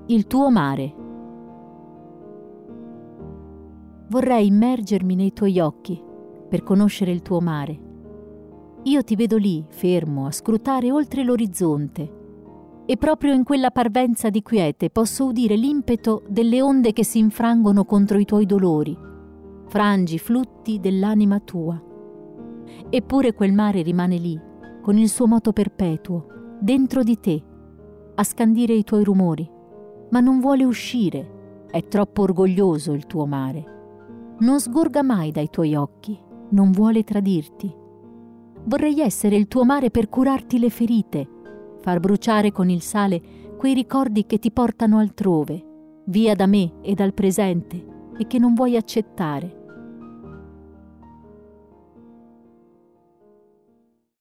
Il tuo mare. Vorrei immergermi nei tuoi occhi per conoscere il tuo mare. Io ti vedo lì, fermo, a scrutare oltre l'orizzonte, e proprio in quella parvenza di quiete posso udire l'impeto delle onde che si infrangono contro i tuoi dolori, frangi flutti dell'anima tua. Eppure quel mare rimane lì, con il suo moto perpetuo, dentro di te, a scandire i tuoi rumori, ma non vuole uscire, è troppo orgoglioso il tuo mare. Non sgorga mai dai tuoi occhi, non vuole tradirti. Vorrei essere il tuo mare per curarti le ferite, far bruciare con il sale quei ricordi che ti portano altrove, via da me e dal presente, e che non vuoi accettare.